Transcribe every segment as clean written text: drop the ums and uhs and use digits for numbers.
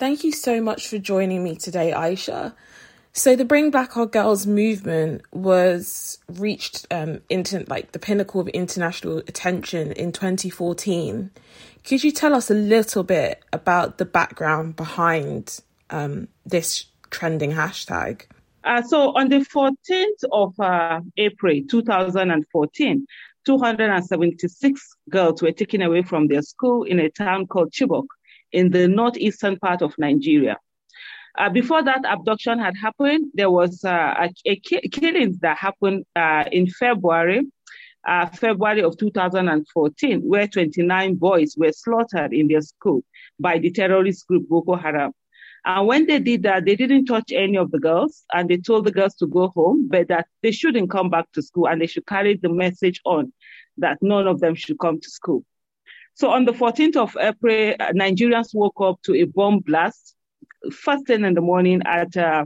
Thank you so much for joining me today, Aisha. So the Bring Back Our Girls movement was reached into the pinnacle of international attention in 2014. Could you tell us a little bit about the background behind this trending hashtag? So on the 14th of April 2014, 276 girls were taken away from their school in a town called Chibok in the northeastern part of Nigeria. Before that abduction had happened, there was a killing that happened in February of 2014, where 29 boys were slaughtered in their school by the terrorist group Boko Haram. And when they did that, they didn't touch any of the girls, and they told the girls to go home, but that they shouldn't come back to school, and they should carry the message on that none of them should come to school. So on the 14th of April, Nigerians woke up to a bomb blast first thing in the morning at a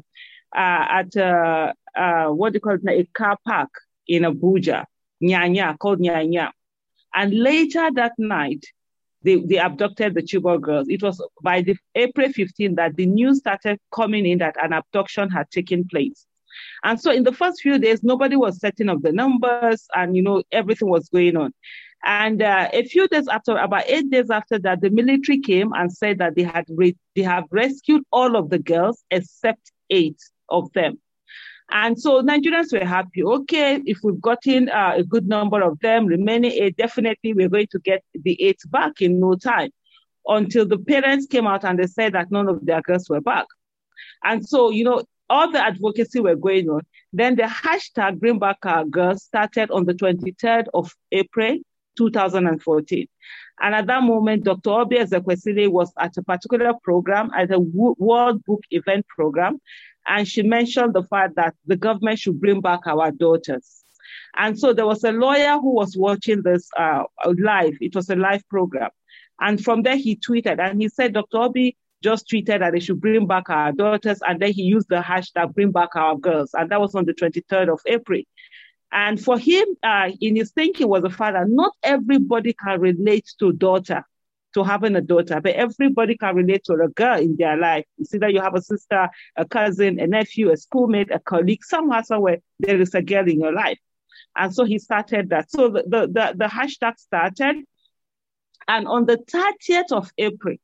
car park in Abuja, called Nyanya. And later that night, they abducted the Chibok girls. It was by the April 15 that the news started coming in that an abduction had taken place. And so in the first few days, nobody was setting up the numbers and, everything was going on. And a few days after, about 8 days after that, the military came and said that they have rescued all of the girls except 8 of them. And so Nigerians were happy. Okay, if we've gotten a good number of them, remaining 8, definitely we're going to get the 8 back in no time. Until the parents came out and they said that none of their girls were back. And so, all the advocacy were going on. Then the hashtag Bring Back Our Girls started on the 23rd of April, 2014. And at that moment, Dr. Oby Ezekwesili was at a particular program, at a World Book event program, and she mentioned the fact that the government should bring back our daughters. And so there was a lawyer who was watching this live. It was a live program. And from there, he tweeted, and he said, Dr. Oby just tweeted that they should bring back our daughters, and then he used the hashtag Bring Back Our Girls, and that was on the 23rd of April. And for him, in his thinking was the fact that not everybody can relate to having a daughter, but everybody can relate to a girl in their life. It's either you have a sister, a cousin, a nephew, a schoolmate, a colleague, somewhere there is a girl in your life. And so he started that. So the hashtag started, and on the 30th of April,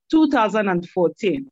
2014,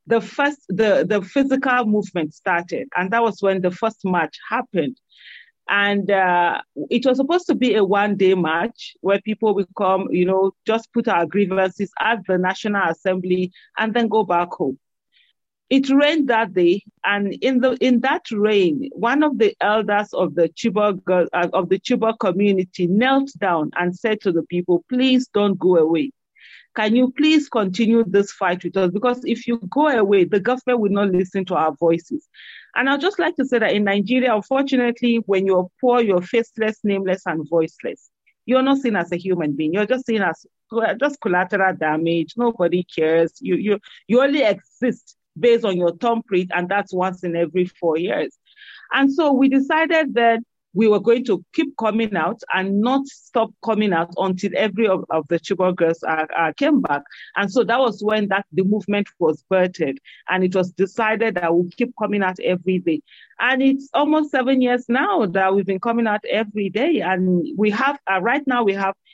the physical movement started, and that was when the first march happened. And it was supposed to be a one-day march where people will come, just put our grievances at the National Assembly and then go back home. It rained that day, and in that rain, one of the elders of the Chibok community knelt down and said to the people, "Please don't go away. Can you please continue this fight with us? Because if you go away, the government will not listen to our voices." And I'd just like to say that in Nigeria, unfortunately, when you're poor, you're faceless, nameless, and voiceless. You're not seen as a human being. You're just seen as just collateral damage. Nobody cares. You only exist based on your thumbprint, and that's once in every 4 years. And so we decided that we were going to keep coming out and not stop coming out until every of the Chibok girls came back. And so that was when the movement was birthed. And it was decided that we'll keep coming out every day. And it's almost 7 years now that we've been coming out every day. And we have, right now we have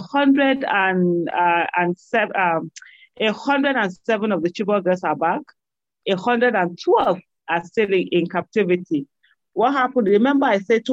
107 of the Chibok girls are back. 112 are still in captivity. What happened? Remember, I said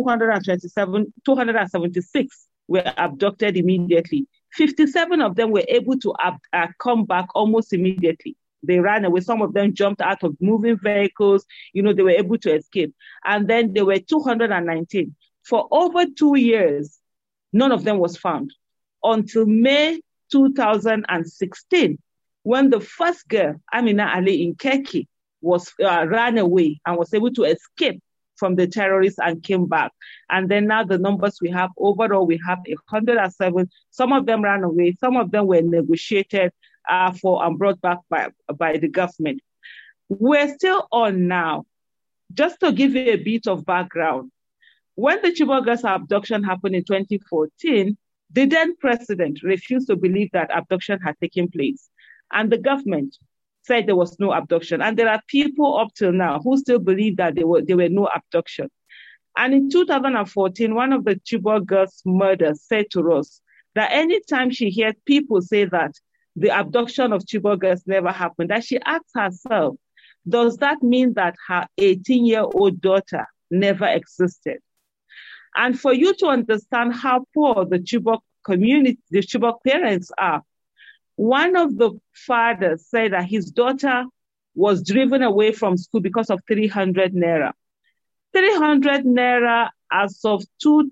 276 were abducted immediately. 57 of them were able to come back almost immediately. They ran away. Some of them jumped out of moving vehicles. They were able to escape. And then there were 219. For over 2 years, none of them was found until May 2016, when the first girl, Amina Ali in Keki, ran away and was able to escape from the terrorists and came back. And then now the numbers we have, overall, we have 107. Some of them ran away. Some of them were negotiated for and brought back by the government. We're still on now. Just to give you a bit of background, when the Chibok girls abduction happened in 2014, the then president refused to believe that abduction had taken place. And the government said there was no abduction. And there are people up till now who still believe that there were no abduction. And in 2014, one of the Chibok girls' mothers said to us that anytime she hears people say that the abduction of Chibok girls never happened, that she asks herself, does that mean that her 18-year-old daughter never existed? And for you to understand how poor the Chibok community, the Chibok parents are, one of the fathers said that his daughter was driven away from school because of 300 naira. 300 naira as of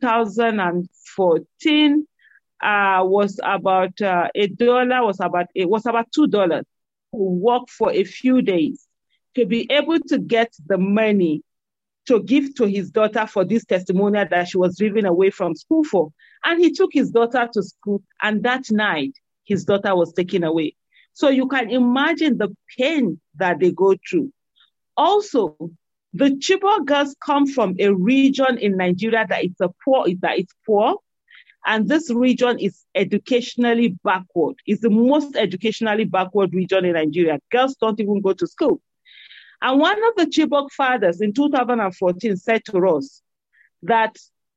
2014 was about $1, was about $2. Work for a few days to be able to get the money to give to his daughter for this testimonial that she was driven away from school for. And he took his daughter to school, and that night, his daughter was taken away. So you can imagine the pain that they go through. Also, the Chibok girls come from a region in Nigeria that it's poor, and this region is educationally backward. It's the most educationally backward region in Nigeria. Girls don't even go to school. And one of the Chibok fathers in 2014 said to us that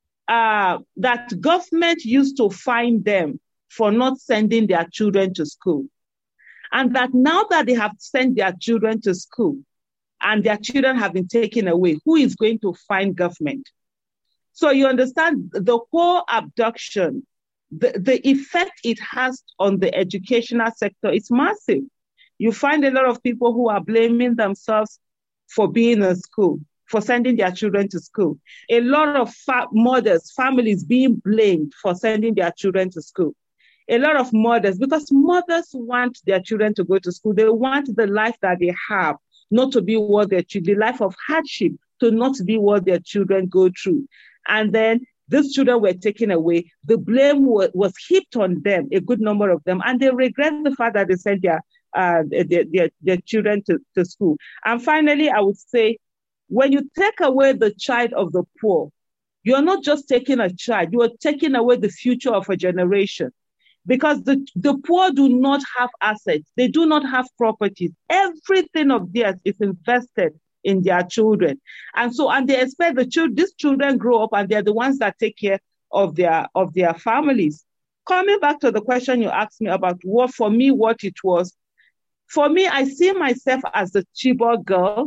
that government used to fine them for not sending their children to school. And that now that they have sent their children to school and their children have been taken away, who is going to fine government? So you understand the whole abduction, the effect it has on the educational sector is massive. You find a lot of people who are blaming themselves for being in school, for sending their children to school. A lot of families being blamed for sending their children to school. A lot of mothers, because mothers want their children to go to school. They want the life that they have not to be what the life of hardship to not be what their children go through. And then these children were taken away. The blame was heaped on them, a good number of them, and they regret the fact that they sent their children to school. And finally, I would say, when you take away the child of the poor, you're not just taking a child, you are taking away the future of a generation. Because the poor do not have assets. They do not have properties. Everything of theirs is invested in their children. And they expect these children grow up and they're the ones that take care of their families. Coming back to the question you asked me about what it was. For me, I see myself as a Chibok girl,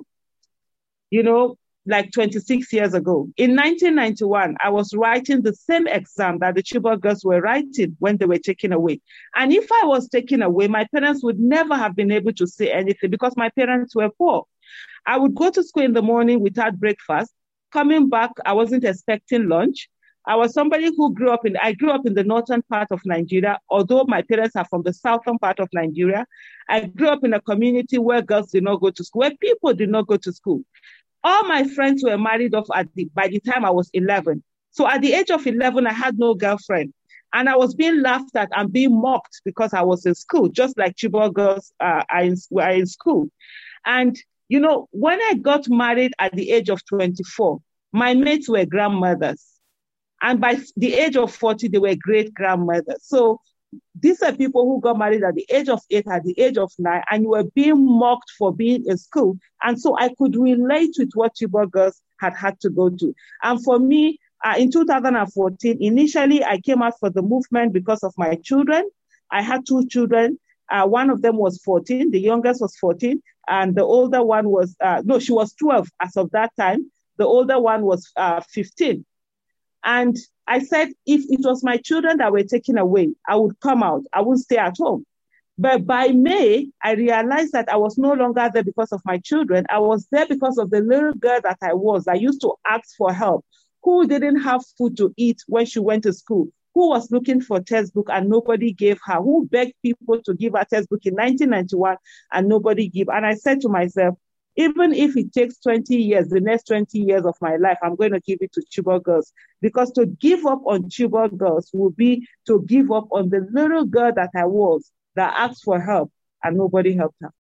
like 26 years ago. In 1991, I was writing the same exam that the Chibok girls were writing when they were taken away. And if I was taken away, my parents would never have been able to say anything because my parents were poor. I would go to school in the morning without breakfast. Coming back, I wasn't expecting lunch. I was somebody who grew up in the northern part of Nigeria, although my parents are from the southern part of Nigeria. I grew up in a community where girls did not go to school, where people did not go to school. All my friends were married off by the time I was 11. So at the age of 11, I had no girlfriend. And I was being laughed at and being mocked because I was in school, just like Chibok girls are in school. And, when I got married at the age of 24, my mates were grandmothers. And by the age of 40, they were great-grandmothers. So these are people who got married at the age of 8, at the age of 9, and you were being mocked for being in school. And so I could relate with what Chibok girls had to go to. And for me, in 2014, initially I came out for the movement because of my children. I had 2 children. One of them was 14. The youngest was 14. And the older one was, she was 12 as of that time. The older one was 15. And I said, if it was my children that were taken away, I would come out. I wouldn't stay at home. But by May, I realized that I was no longer there because of my children. I was there because of the little girl that I was. I used to ask for help, who didn't have food to eat when she went to school, who was looking for textbook and nobody gave her, who begged people to give her textbook in 1991 and nobody gave. And I said to myself, even if it takes 20 years, the next 20 years of my life, I'm going to give it to Chibok girls. Because to give up on Chibok girls would be to give up on the little girl that I was, that asked for help and nobody helped her.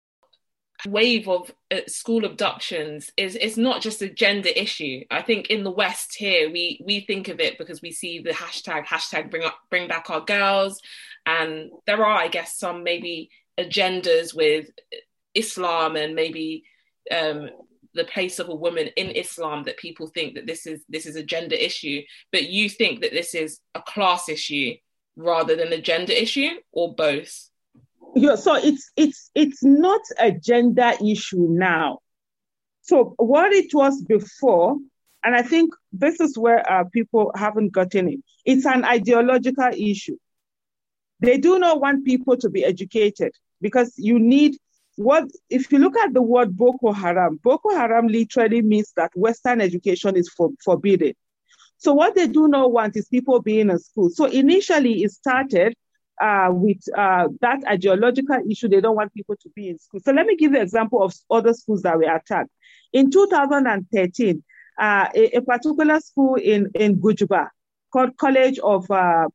Wave of school abductions is not just a gender issue. I think in the West here, we think of it because we see the hashtag bring back our girls. And there are, I guess, some maybe agendas with Islam and maybe the place of a woman in Islam that people think that this is a gender issue, but you think that this is a class issue rather than a gender issue, or both? Yeah, so it's not a gender issue now. So what it was before, and I think this is where people haven't gotten it, it's an ideological issue. They do not want people to be educated because you need if you look at the word Boko Haram literally means that Western education is forbidden. So what they do not want is people being in school. So initially it started with that ideological issue. They don't want people to be in school. So let me give you an example of other schools that were attacked. In 2013, a particular school in Gujuba called College of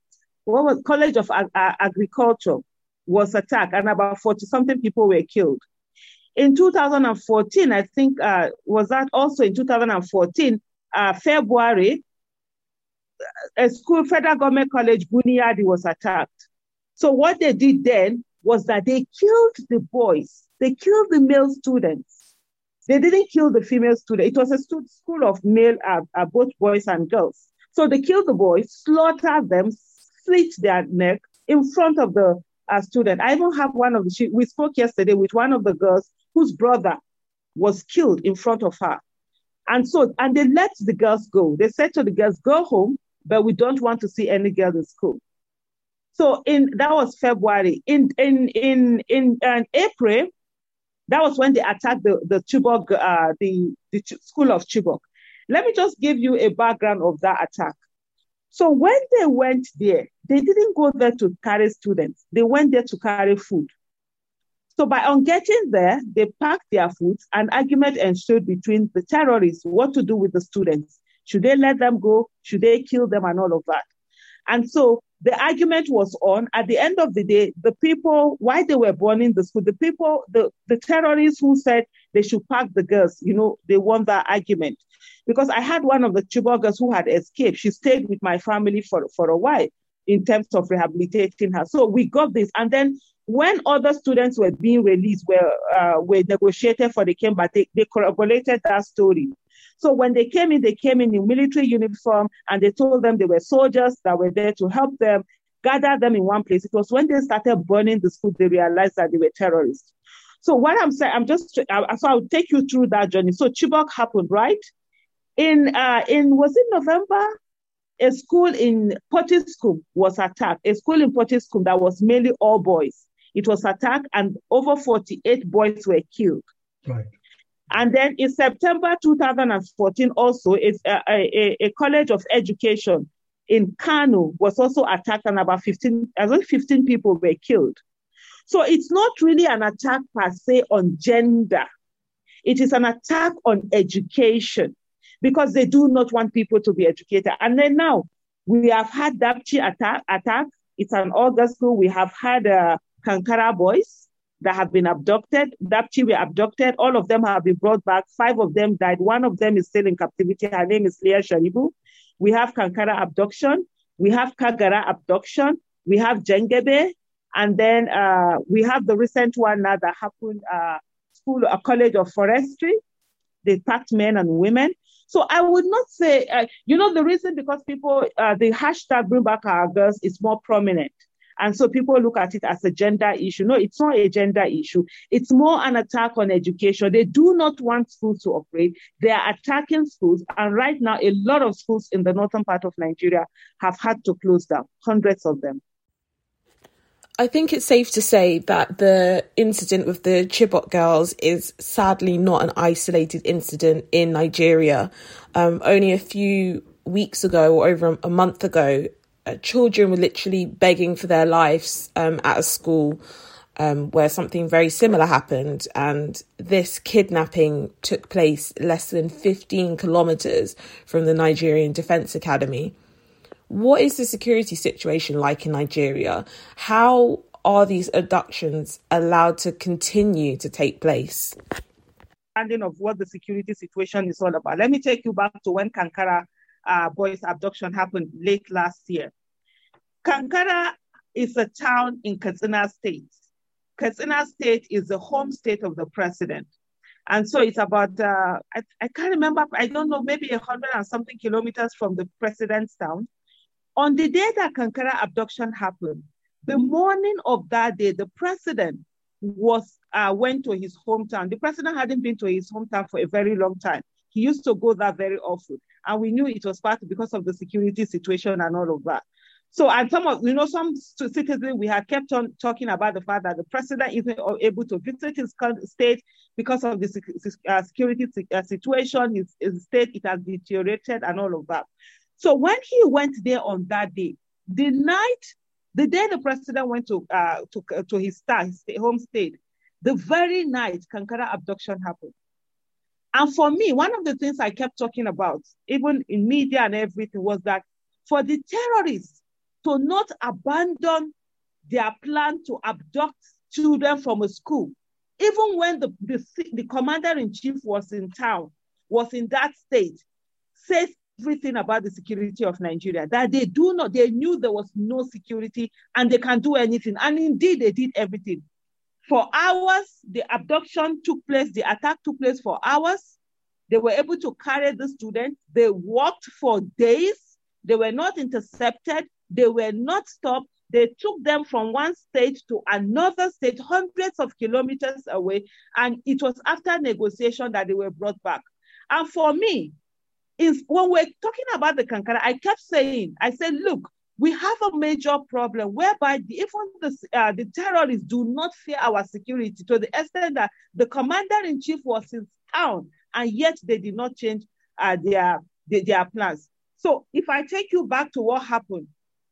Agriculture was attacked, and about 40-something people were killed. In 2014, I think, was that also in 2014, February, a school, Federal Government College, Buniadi, was attacked. So what they did then was that they killed the boys. They killed the male students. They didn't kill the female students. It was a school of male, both boys and girls. So they killed the boys, slaughtered them, slit their neck in front of the student. I even have we spoke yesterday with one of the girls whose brother was killed in front of her. And they let the girls go. They said to the girls, go home, but we don't want to see any girls in school. So that was February. In April, that was when they attacked the Chibok, the school of Chibok. Let me just give you a background of that attack. So when they went there, they didn't go there to carry students. They went there to carry food. So on getting there, they packed their food. An argument ensued between the terrorists, what to do with the students. Should they let them go? Should they kill them and all of that? And so the argument was on. At the end of the day, the people, why they were burning the school, the terrorists who said they should pack the girls, they won that argument. Because I had one of the Chibok girls who had escaped. She stayed with my family for a while in terms of rehabilitating her. So we got this. And then when other students were being released, were negotiated for, they came back, they corroborated that story. So when they came in military uniform, and they told them they were soldiers that were there to help them, gather them in one place. It was when they started burning the school, they realized that they were terrorists. So what I'm saying, so I'll take you through that journey. So Chibok happened, right? Was it November? A school in Potiskum was attacked. A school in Potiskum that was mainly all boys. It was attacked, and over 48 boys were killed. Right. And then in September 2014, also, it's a college of education in Kano was also attacked, and about 15 people were killed. So it's not really an attack per se on gender. It is an attack on education, because they do not want people to be educated. And then now we have had Dapchi attack. It's an August school. We have had Kankara boys that have been abducted. Dapchi were abducted. All of them have been brought back. 5 of them died. One of them is still in captivity. Her name is Leah Sharibu. We have Kankara abduction. We have Kagara abduction. We have Jengebe. And then we have the recent one now that happened, a college of forestry. They packed men and women. So I would not say, the reason, because people, the hashtag Bring Back Our Girls is more prominent. And so people look at it as a gender issue. No, it's not a gender issue. It's more an attack on education. They do not want schools to operate. They are attacking schools. And right now, a lot of schools in the northern part of Nigeria have had to close down, hundreds of them. I think it's safe to say that the incident with the Chibok girls is sadly not an isolated incident in Nigeria. Only a few weeks ago, or over a month ago, children were literally begging for their lives at a school where something very similar happened. And this kidnapping took place less than 15 kilometres from the Nigerian Defence Academy. What is the security situation like in Nigeria? How are these abductions allowed to continue to take place? Of what the security situation is all about. Let me take you back to when Kankara boys' abduction happened late last year. Kankara is a town in Katsina State. Katsina State is the home state of the president. And so it's about, I can't remember, I don't know, maybe 100 and something kilometers from the president's town. On the day that Kankara abduction happened, the morning of that day, the president went to his hometown. The president hadn't been to his hometown for a very long time. He used to go there very often. And we knew it was because of the security situation and all of that. So, and some citizens, we had kept on talking about the fact that the president isn't able to visit his state because of the security situation. His state, it has deteriorated and all of that. So when he went there on that day, the day the president went to his home state, the very night Kankara abduction happened. And for me, one of the things I kept talking about, even in media and everything, was that for the terrorists to not abandon their plan to abduct children from a school, even when the commander-in-chief was in town, was in that state, says everything about the security of Nigeria, that they knew there was no security and they can do anything. And indeed, they did everything. For hours, the abduction took place, the attack took place for hours. They were able to carry the students. They walked for days. They were not intercepted. They were not stopped. They took them from one state to another state, hundreds of kilometers away. And it was after negotiation that they were brought back. And for me, when we're talking about the Kankara, I kept saying, I said, look, we have a major problem whereby even the terrorists do not fear our security to the extent that the commander-in-chief was in town and yet they did not change their plans. So if I take you back to what happened,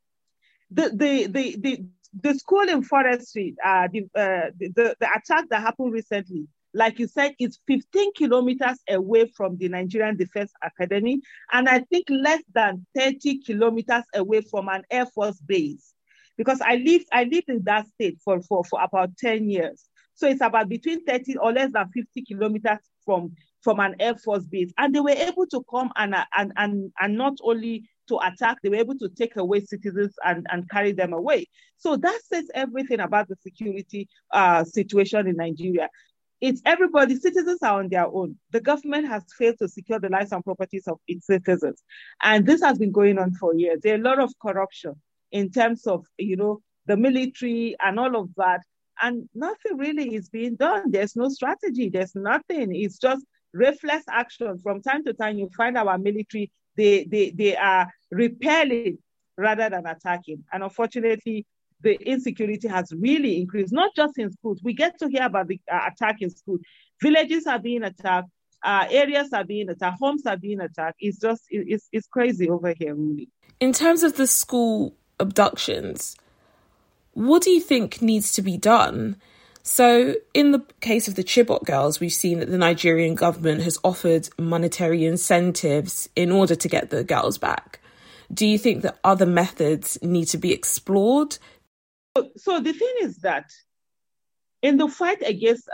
the school in forestry, the attack that happened recently, like you said, it's 15 kilometers away from the Nigerian Defense Academy, and I think less than 30 kilometers away from an Air Force base. Because I lived in that state for about 10 years. So it's about between 30 or less than 50 kilometers from an Air Force base. And they were able to come and not only to attack, they were able to take away citizens and carry them away. So that says everything about the security situation in Nigeria. It's everybody, citizens are on their own. The government has failed to secure the lives and properties of its citizens. And this has been going on for years. There's a lot of corruption in terms of, the military and all of that. And nothing really is being done. There's no strategy. There's nothing. It's just reflex action. From time to time, you find our military, they are repelling rather than attacking. And unfortunately, the insecurity has really increased, not just in schools. We get to hear about the attack in schools. Villages are being attacked, areas are being attacked, homes are being attacked. It's crazy over here, really. In terms of the school abductions, what do you think needs to be done? So in the case of the Chibok girls, we've seen that the Nigerian government has offered monetary incentives in order to get the girls back. Do you think that other methods need to be explored? So the thing is that in the fight against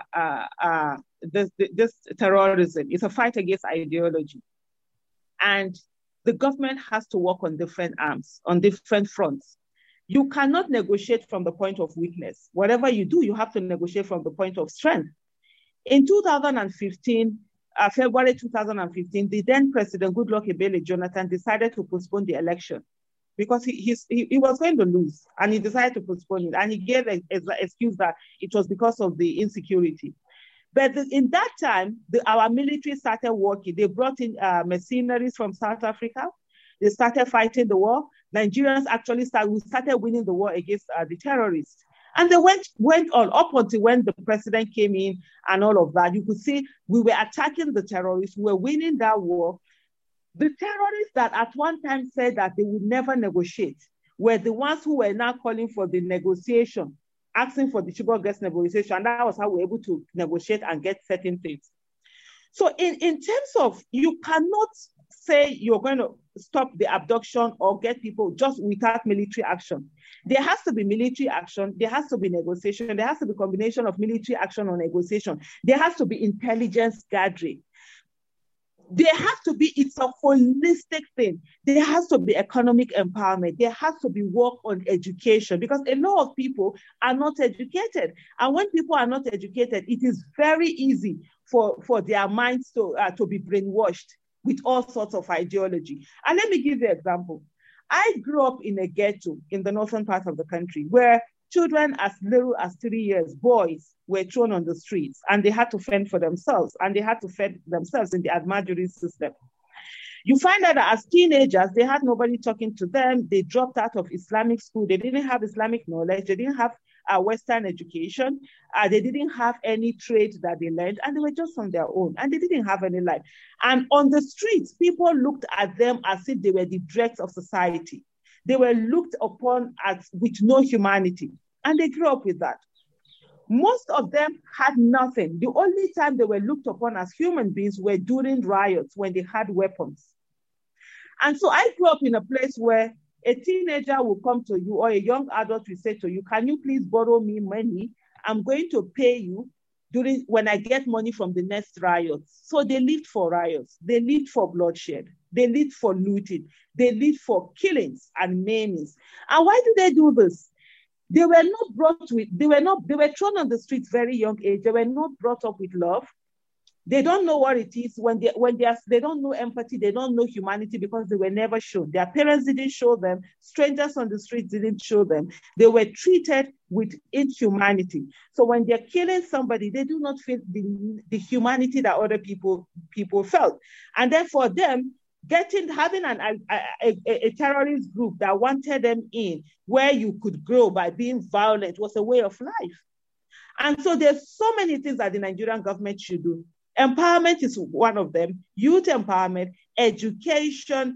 this terrorism, it's a fight against ideology. And the government has to work on different arms, on different fronts. You cannot negotiate from the point of weakness. Whatever you do, you have to negotiate from the point of strength. In 2015, February 2015, the then President Goodluck Ebele Jonathan decided to postpone the election because he was going to lose, and he decided to postpone it. And he gave an excuse that it was because of the insecurity. But in that time, our military started working. They brought in mercenaries from South Africa. They started fighting the war. Nigerians actually started winning the war against the terrorists. And they went on up until when the president came in and all of that. You could see we were attacking the terrorists. We were winning that war. The terrorists that at one time said that they would never negotiate were the ones who were now calling for the negotiation, asking for the Chibok girls negotiation. And that was how we were able to negotiate and get certain things. So in terms of, you cannot say you're going to stop the abduction or get people just without military action. There has to be military action. There has to be negotiation. There has to be a combination of military action or negotiation. There has to be intelligence gathering. there has to be, it's a holistic thing. There has to be economic empowerment. There has to be work on education, because a lot of people are not educated. And when people are not educated, it is very easy for their minds to be brainwashed with all sorts of ideology. And let me give you an example. I grew up in a ghetto in the northern part of the country where children as little as 3 years, boys, were thrown on the streets, and they had to fend for themselves, and they had to fend themselves in the Ahmadiyya system. You find out that as teenagers, they had nobody talking to them. They dropped out of Islamic school. They didn't have Islamic knowledge. They didn't have Western education. They didn't have any trade that they learned, and they were just on their own, and they didn't have any life. And on the streets, people looked at them as if they were the dregs of society. They were looked upon as with no humanity, and they grew up with that. Most of them had nothing. The only time they were looked upon as human beings were during riots when they had weapons. And so I grew up in a place where a teenager will come to you, or a young adult will say to you, can you please borrow me money? I'm going to pay you when I get money from the next riots. So they lived for riots. They lived for bloodshed. They lived for looting. They lived for killings and maimings. And why do they do this? They were thrown on the streets very young age. They were not brought up with love. They don't know what it is they don't know empathy. They don't know humanity because they were never shown. Their parents didn't show them. Strangers on the streets didn't show them. They were treated with inhumanity. So when they're killing somebody, they do not feel the humanity that other people felt. And then for them, having a terrorist group that wanted them in where you could grow by being violent was a way of life. And so there's so many things that the Nigerian government should do. Empowerment is one of them. Youth empowerment, education,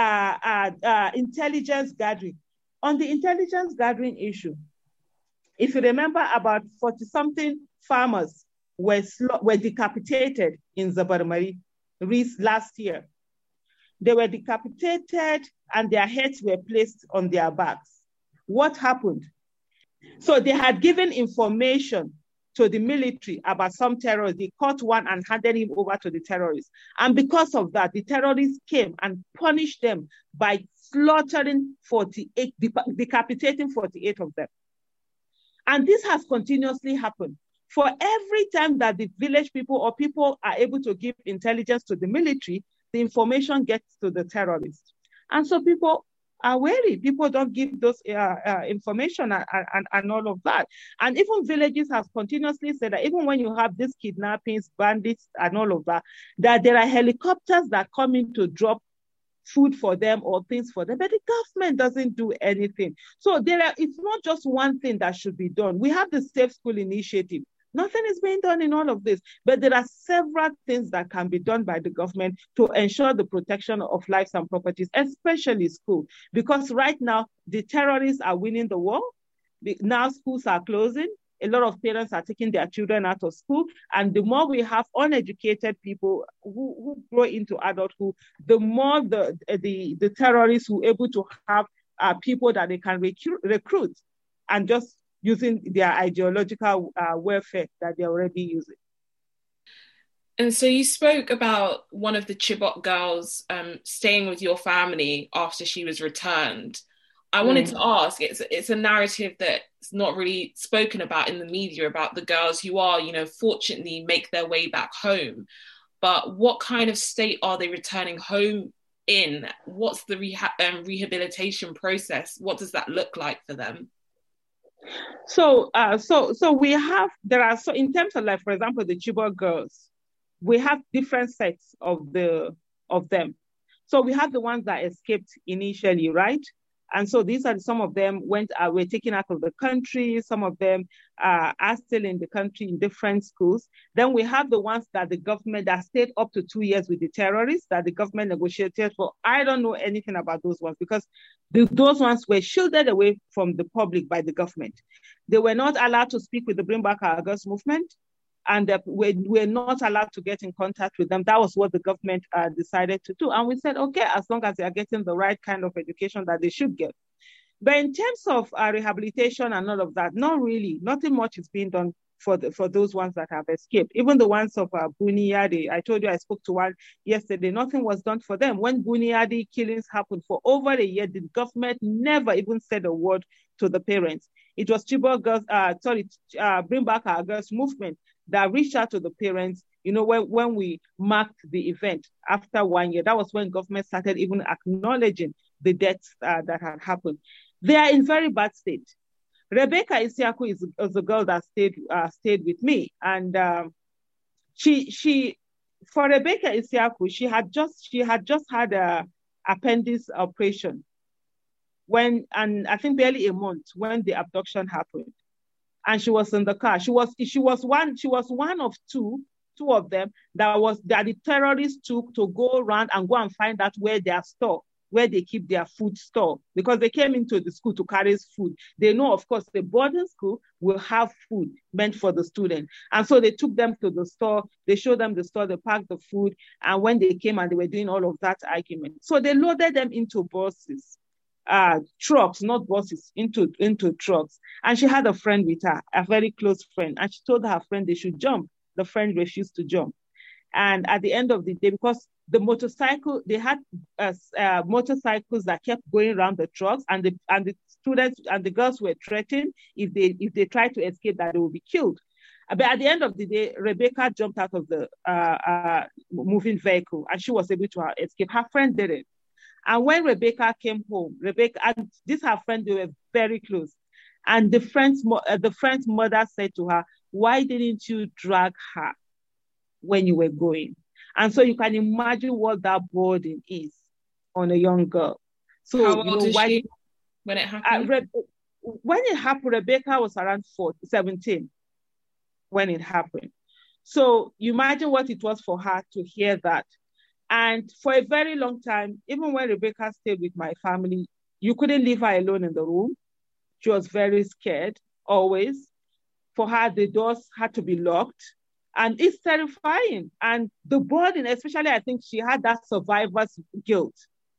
intelligence gathering. On the intelligence gathering issue, if you remember, about 40-something farmers were decapitated in Zabarmari last year. They were decapitated and their heads were placed on their backs. What happened? So they had given information to the military about some terrorists. They caught one and handed him over to the terrorists. And because of that, the terrorists came and punished them by slaughtering 48, decapitating 48 of them. And this has continuously happened. For every time that the village people or people are able to give intelligence to the military, the information gets to the terrorists. And so people are wary. People don't give those information and all of that. And even villages have continuously said that even when you have these kidnappings, bandits, and all of that, that there are helicopters that come in to drop food for them or things for them, but the government doesn't do anything. So it's not just one thing that should be done. We have the Safe School Initiative. Nothing is being done in all of this, but there are several things that can be done by the government to ensure the protection of lives and properties, especially school, because right now the terrorists are winning the war. Now schools are closing. A lot of parents are taking their children out of school, and the more we have uneducated people who grow into adulthood, the more the terrorists will be able to have people that they can recruit and just using their ideological welfare that they're already using. And so you spoke about one of the Chibok girls staying with your family after she was returned. I wanted to ask, it's a narrative that's not really spoken about in the media about the girls who are, fortunately make their way back home. But what kind of state are they returning home in? What's the rehabilitation process? What does that look like for them? So in terms of, like, for example, the Chibok girls, we have different sets of them. So we have the ones that escaped initially, right? And so these are some of them were taken out of the country. Some of them are still in the country in different schools. Then we have the ones that the government that stayed up to 2 years with the terrorists that the government negotiated for. I don't know anything about those ones because those ones were shielded away from the public by the government. They were not allowed to speak with the Bring Back Our Girls movement, and we're not allowed to get in contact with them. That was what the government decided to do. And we said, okay, as long as they are getting the right kind of education that they should get. But in terms of rehabilitation and all of that, not really. Nothing much is being done for those ones that have escaped. Even the ones of Buniyadi, I told you I spoke to one yesterday, nothing was done for them. When Buniyadi killings happened for over a year, the government never even said a word to the parents. It was Chibok Girls, Bring Back Our Girls movement that reached out to the parents, when we marked the event after 1 year. That was when government started even acknowledging the deaths that had happened. They are in very bad state. Rebecca Isiaku is the girl that stayed with me, and for Rebecca Isiaku, she had just had a appendix operation and I think barely a month when the abduction happened, and she was in the car. She was one of two of them that the terrorists took to go around and go and find out where they keep their food store, because they came into the school to carry food. They know, of course, the boarding school will have food meant for the student. And so they took them to the store, they showed them the store, they packed the food. And when they came and they were doing all of that argument, so they loaded them into buses, trucks, not buses, into trucks. And she had a friend with her, a very close friend. And she told her friend they should jump. The friend refused to jump. And at the end of the day, because the motorcycle, they had motorcycles that kept going around the trucks, and the students and the girls were threatened if they tried to escape, that they would be killed. But at the end of the day, Rebecca jumped out of the moving vehicle, and she was able to escape. Her friend didn't. And when Rebecca came home, and this her friend, they were very close. And the friend's mother said to her, "Why didn't you drag her when you were going?" And so you can imagine what that burden is on a young girl. So, how old is she when it happened? When it happened, Rebecca was around 17 when it happened. So you imagine what it was for her to hear that. And for a very long time, even when Rebecca stayed with my family, you couldn't leave her alone in the room. She was very scared, always. For her, the doors had to be locked. And it's terrifying. And the burden, especially, I think she had that survivor's guilt.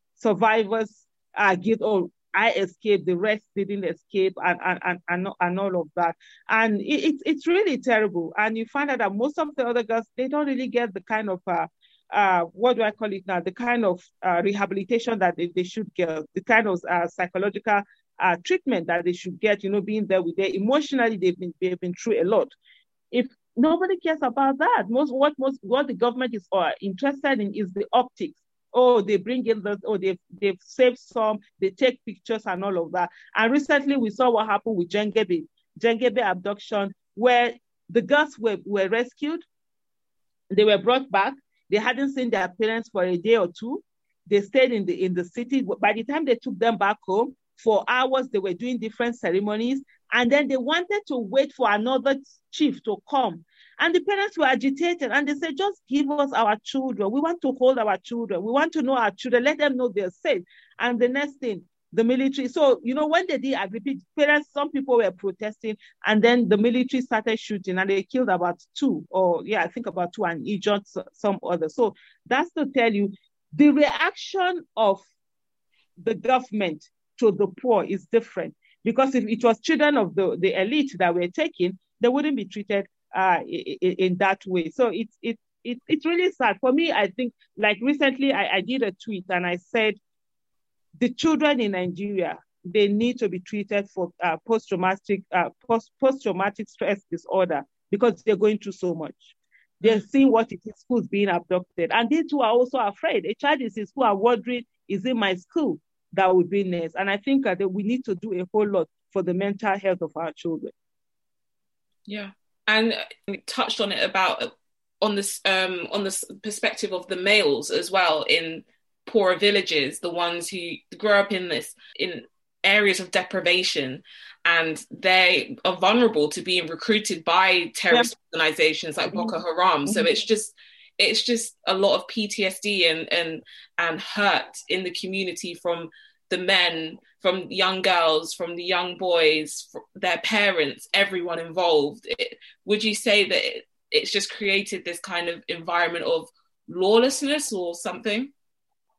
Oh, I escaped, the rest didn't escape, and all of that. And it's really terrible. And you find out that most of the other girls, they don't really get the kind of, what do I call it now? The kind of rehabilitation that they should get, the kind of psychological treatment that they should get, being there with them. Emotionally, they've been through a lot. If nobody cares about that. What the government is interested in is the optics. Oh, they bring in they've saved some, they take pictures and all of that. And recently we saw what happened with Jengebe abduction, where the girls were rescued, they were brought back, they hadn't seen their parents for a day or two, they stayed in the city. By the time they took them back home, for hours they were doing different ceremonies, and then they wanted to wait for another chief to come. And the parents were agitated, and they said, "Just give us our children. We want to hold our children. We want to know our children. Let them know they're safe." And the next thing, the military. So, when they did agree, parents, some people were protesting, and then the military started shooting, and they killed about two, and injured some others. So that's to tell you, the reaction of the government to the poor is different. Because if it was children of the elite that were taken, they wouldn't be treated in that way. So it's really sad. For me, I think, like recently I did a tweet and I said, the children in Nigeria, they need to be treated for post-traumatic stress disorder, because they're going through so much. They're seeing what it is, schools being abducted. And they too are also afraid. A child is in school and wondering, is it my school that would be next? And I think that we need to do a whole lot for the mental health of our children. Yeah. And we touched on it on this perspective of the males as well in poorer villages, the ones who grow up in areas of deprivation, and they are vulnerable to being recruited by terrorist organizations like Boko Haram. Mm-hmm. So it's just a lot of PTSD and hurt in the community from the men, from young girls, from the young boys, their parents, everyone involved. Would you say that it's just created this kind of environment of lawlessness or something?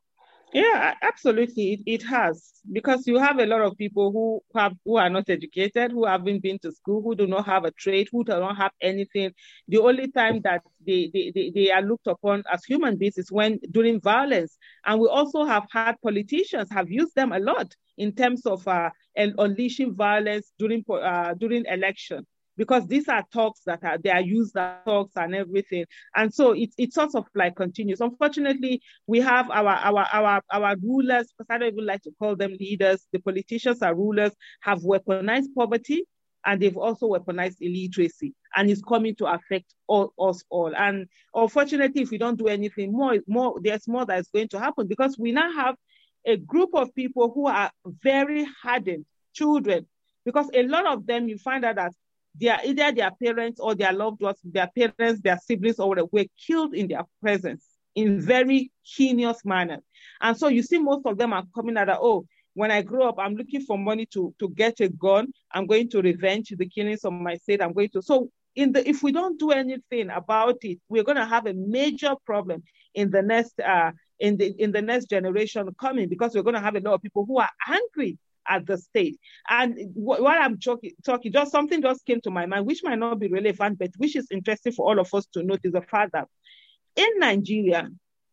Yeah, absolutely. It has, because you have a lot of people who are not educated, who haven't been to school, who do not have a trade, who do not have anything. The only time that they are looked upon as human beings is when during violence. And we also have had politicians have used them a lot in terms of unleashing violence during election, because these are talks that they are used as talks and everything. And so it sort of like continues. Unfortunately, we have our rulers, because I don't even like to call them leaders. The politicians are rulers, have weaponized poverty, and they've also weaponized illiteracy, and it's coming to affect us all. And unfortunately, if we don't do anything, there's more that is going to happen, because we now have a group of people who are very hardened children, because a lot of them, you find out that they are either their parents or their loved ones, their parents, their siblings, or whatever, were killed in their presence in very heinous manner. And so you see most of them are coming out that, oh, when I grow up, I'm looking for money to get a gun. I'm going to revenge the killings of my state. I'm going to. So if we don't do anything about it, we're going to have a major problem in the next in the next generation coming, because we're going to have a lot of people who are angry at the state. And while I'm talking, just something just came to my mind, which might not be relevant, but which is interesting for all of us to note, is the fact that in Nigeria,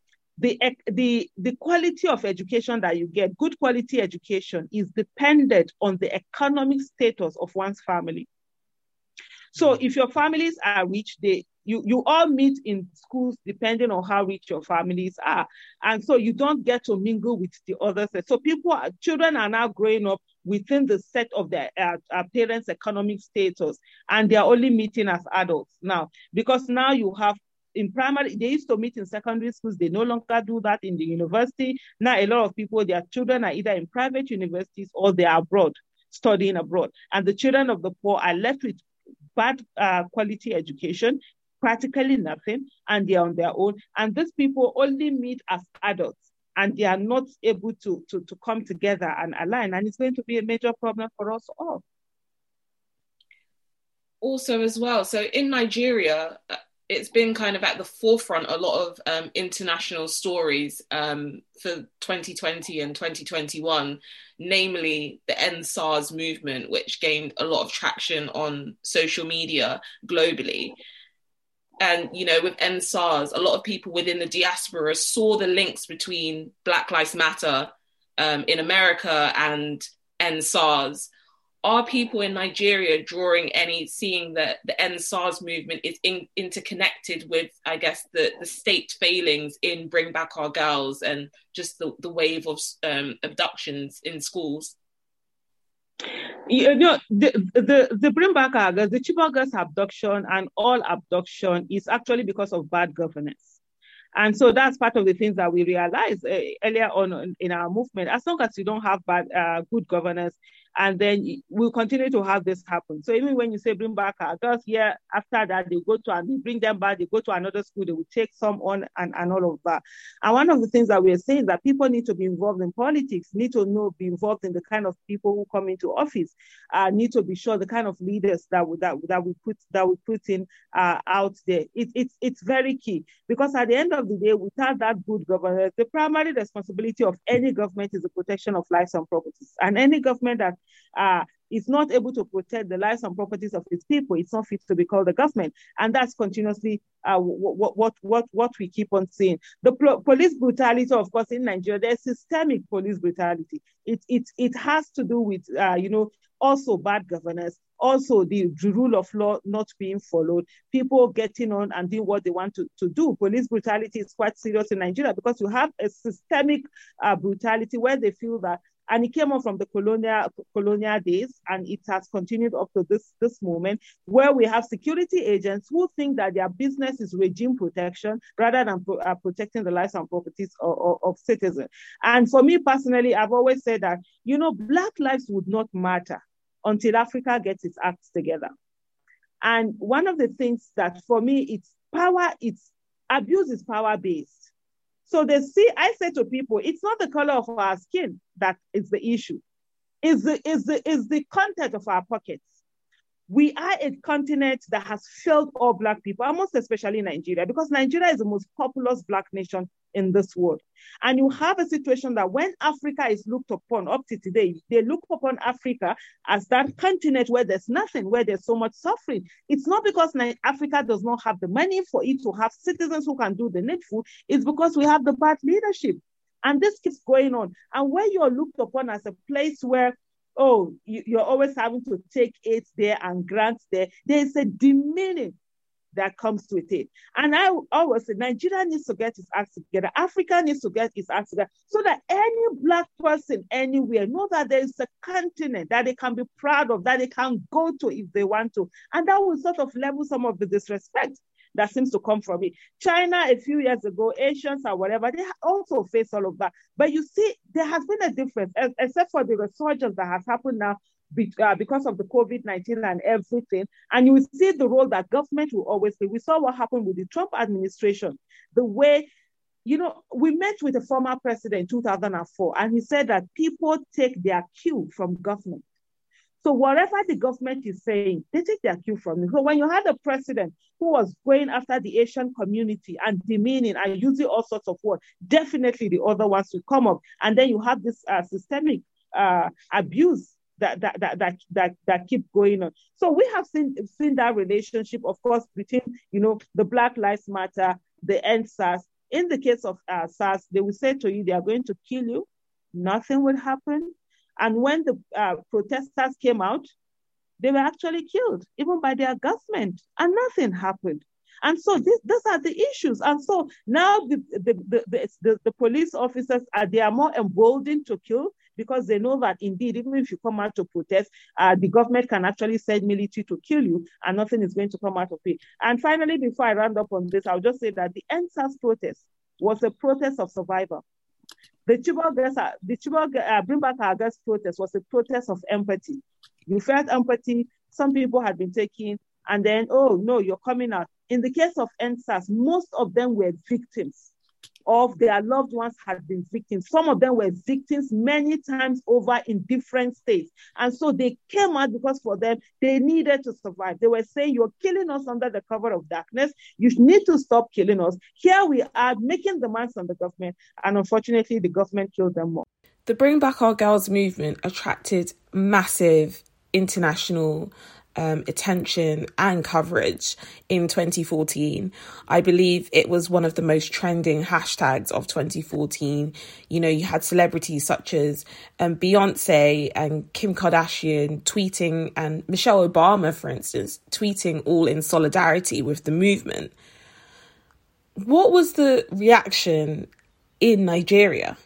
the quality of education that you get, good quality education, is dependent on the economic status of one's family. So if your families are rich, you all meet in schools depending on how rich your families are. And so you don't get to mingle with the others. So children are now growing up within the set of their parents' economic status, and they are only meeting as adults now, because now you have in primary, they used to meet in secondary schools. They no longer do that in the university. Now, a lot of people, their children are either in private universities or they are abroad, studying abroad. And the children of the poor are left with bad quality education, practically nothing, and they are on their own. And these people only meet as adults, and they are not able to come together and align. And it's going to be a major problem for us all. Also, as well, so in Nigeria, it's been kind of at the forefront a lot of international stories for 2020 and 2021, namely the End SARS movement, which gained a lot of traction on social media globally. And, you know, with End SARS, a lot of people within the diaspora saw the links between Black Lives Matter in America and End SARS. Are people in Nigeria seeing that the End SARS movement is interconnected with, I guess, the state failings in Bring Back Our Girls and just the wave of abductions in schools? You know, the Bring Back Our Girls, the Chibok Girls abduction and all abduction is actually because of bad governance. And so that's part of the things that we realized earlier on in our movement. As long as you don't have good governance, and then we'll continue to have this happen. So even when you say Bring Back Our Girls, yeah, after that they go to and they bring them back, they go to another school, they will take some on and all of that. And one of the things that we're saying is that people need to be involved in politics, need to be involved in the kind of people who come into office, need to be sure the kind of leaders that we put in out there. It's very key, because at the end of the day, without that good governance, the primary responsibility of any government is the protection of lives and properties. And any government that is not able to protect the lives and properties of its people, it's not fit to be called a government. And that's continuously what we keep on seeing. The police brutality, of course, in Nigeria, there's systemic police brutality. It has to do with also bad governance, also the rule of law not being followed, people getting on and doing what they want to do. Police brutality is quite serious in Nigeria, because you have a systemic brutality where they feel that, and it came on from the colonial days, and it has continued up to this moment, where we have security agents who think that their business is regime protection rather than protecting the lives and properties of citizens. And for me personally, I've always said that, Black lives would not matter until Africa gets its acts together. And one of the things that for me, abuse is power-based. So I say to people, it's not the color of our skin that is the issue. It's the content of our pockets. we are a continent that has failed all Black people, and most especially Nigeria, because Nigeria is the most populous Black nation in this world. And you have a situation that when Africa is looked upon up to today, they look upon Africa as that continent where there's nothing, where there's so much suffering. It's not because Africa does not have the money for it to have citizens who can do the needful. It's because we have the bad leadership. And this keeps going on. And where you're looked upon as a place where, oh, you're always having to take aids there and grants there, there's a demeaning that comes with it. And I always say Nigeria needs to get its act together. Africa needs to get its act together so that any Black person anywhere know that there is a continent that they can be proud of, that they can go to if they want to. And that will sort of level some of the disrespect that seems to come from it. China, a few years ago, Asians or whatever, they also face all of that. But you see, there has been a difference, except for the resurgence that has happened now because of the COVID-19 and everything. And you see the role that government will always play. We saw what happened with the Trump administration, the way, you know, we met with the former president in 2004, and he said that people take their cue from government. So whatever the government is saying, they take their cue from it. So when you had a president who was going after the Asian community and demeaning and using all sorts of words, definitely the other ones will come up. And then you have this systemic abuse that keep going on. So we have seen that relationship, of course, between, you know, the Black Lives Matter, the EndSARS. In the case of SARS, they will say to you, they are going to kill you. Nothing will happen. And when the protesters came out, they were actually killed, even by their government, and nothing happened. And so these are the issues. And so now the police officers, they are more emboldened to kill, because they know that indeed, even if you come out to protest, the government can actually send military to kill you, and nothing is going to come out of it. And finally, before I round up on this, I'll just say that the EndSARS protest was a protest of survival. The Chibok Bring Back Our Girls protest was a protest of empathy. You felt empathy. Some people had been taken, and then, oh, no, you're coming out. In the case of EndSARS, most of them were victims of their loved ones had been victims. Some of them were victims many times over in different states. And so they came out because for them, they needed to survive. They were saying, you're killing us under the cover of darkness. You need to stop killing us. Here we are making demands on the government. And unfortunately, the government killed them more. The Bring Back Our Girls movement attracted massive international attention and coverage in 2014. I believe it was one of the most trending hashtags of 2014. You know, you had celebrities such as Beyonce and Kim Kardashian tweeting, and Michelle Obama, for instance, tweeting all in solidarity with the movement. What was the reaction in Nigeria?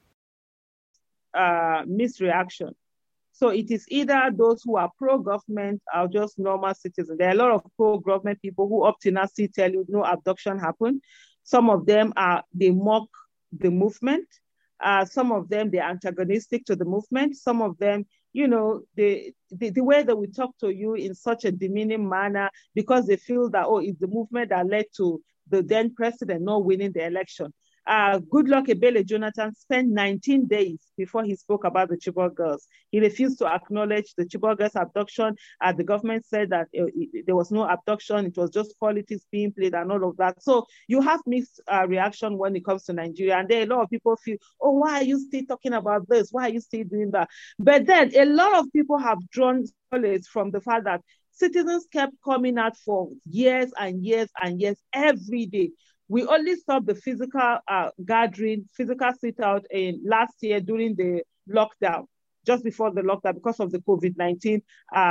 Misreaction. So it is either those who are pro-government or just normal citizens. There are a lot of pro-government people who up to now still tell you no abduction happened. Some of them they mock the movement. Some of them, they're antagonistic to the movement. Some of them, you know, the way that we talk to you in such a demeaning manner, because they feel that, oh, it's the movement that led to the then president not winning the election. Goodluck Ebele Jonathan spent 19 days before he spoke about the Chibok girls. He refused to acknowledge the Chibok girls' abduction. The government said that there was no abduction. It was just politics being played and all of that. So you have mixed reaction when it comes to Nigeria. And there a lot of people feel, oh, why are you still talking about this? Why are you still doing that? But then a lot of people have drawn solace from the fact that citizens kept coming out for years and years and years every day. We only stopped the physical gathering, physical sit-out in last year during the lockdown, just before the lockdown, because of the COVID-19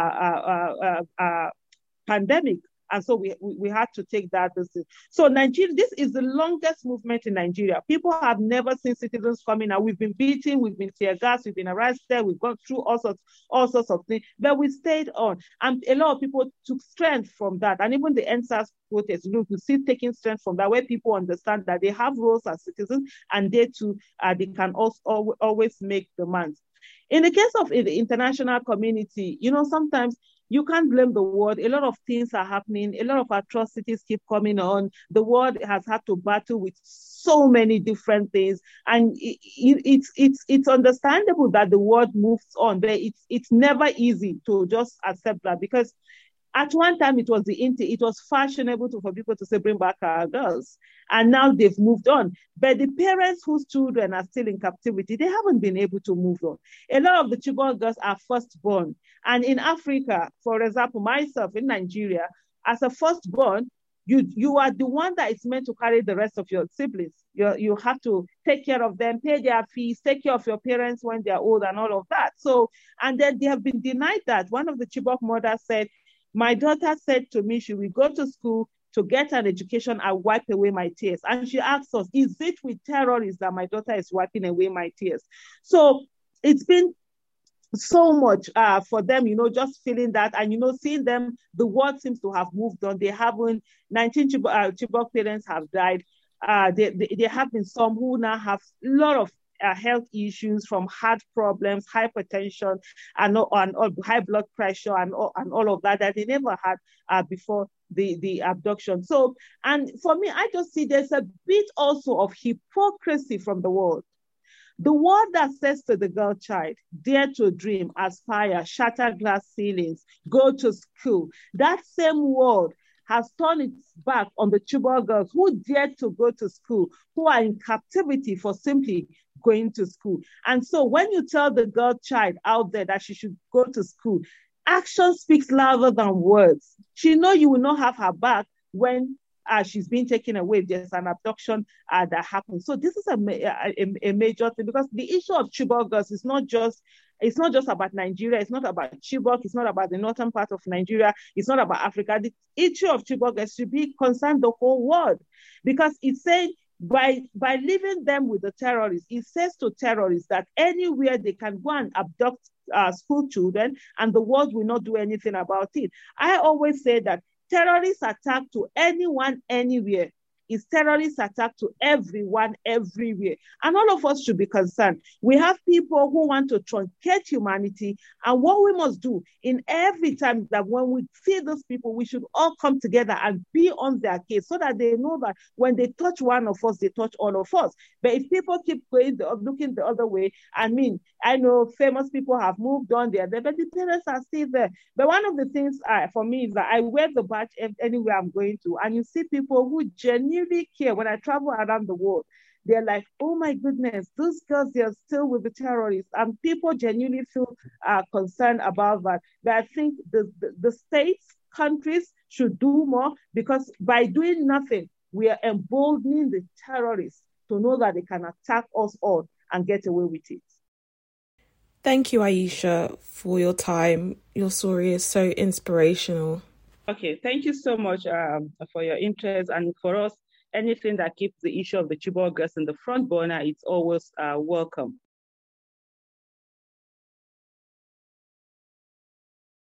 pandemic. And so we had to take that. So Nigeria, this is the longest movement in Nigeria. People have never seen citizens coming out. We've been beaten, we've been tear gas, we've been arrested, we've gone through all sorts of things, but we stayed on. And a lot of people took strength from that. And even the EndSARS protest, you see taking strength from that, where people understand that they have roles as citizens, and they too, they can also always make demands. In the case of the international community, you know, sometimes you can't blame the world. A lot of things are happening. A lot of atrocities keep coming on. The world has had to battle with so many different things, and it's understandable that the world moves on, but it's never easy to just accept that, because at one time it was fashionable for people to say bring back our girls, and now they've moved on. But the parents whose children are still in captivity, they haven't been able to move on. A lot of the Chibok girls are firstborn, and in Africa, for example, myself in Nigeria, as a firstborn, you are the one that is meant to carry the rest of your siblings. You have to take care of them, pay their fees, take care of your parents when they are old, and all of that. So, and then they have been denied that. One of the Chibok mothers said, my daughter said to me, she will go to school to get an education and wipe away my tears. And she asked us, is it with terrorists that my daughter is wiping away my tears? So it's been so much for them, just feeling that, and, seeing them, the world seems to have moved on. They haven't, 19 Chibok parents have died. There have been some who now have a lot of health issues, from heart problems, hypertension, and high blood pressure, and all of that they never had before the abduction. So, and for me, I just see there's a bit also of hypocrisy from the world. The word that says to the girl child, dare to dream, aspire, shatter glass ceilings, go to school, that same word has turned its back on the Chibok girls who dared to go to school, who are in captivity for simply going to school. And so when you tell the girl child out there that she should go to school, action speaks louder than words. She knows you will not have her back when she's being taken away. There's an abduction that happens. So this is a major thing, because the issue of Chibok girls is not just about Nigeria. It's not about Chibok. It's not about the northern part of Nigeria. It's not about Africa. The issue of Chibok girls should be concerned the whole world, because it's saying by leaving them with the terrorists, it says to terrorists that anywhere they can go and abduct school children, and the world will not do anything about it. I always say that terrorist attack to anyone, anywhere, is terrorist attack to everyone, everywhere. And all of us should be concerned. We have people who want to truncate humanity. And what we must do in every time that when we see those people, we should all come together and be on their case, so that they know that when they touch one of us, they touch all of us. But if people keep looking the other way, I know famous people have moved on there, but the parents are still there. But one of the things for me is that I wear the badge anywhere I'm going to, and you see people who genuinely care. When I travel around the world, they're like, oh my goodness, those girls, they're still with the terrorists. And people genuinely feel concerned about that. But I think the states, countries should do more, because by doing nothing, we are emboldening the terrorists to know that they can attack us all and get away with it. Thank you, Aisha, for your time. Your story is so inspirational. Okay, thank you so much for your interest. And for us, anything that keeps the issue of the Chibok girls in the front burner, it's always welcome.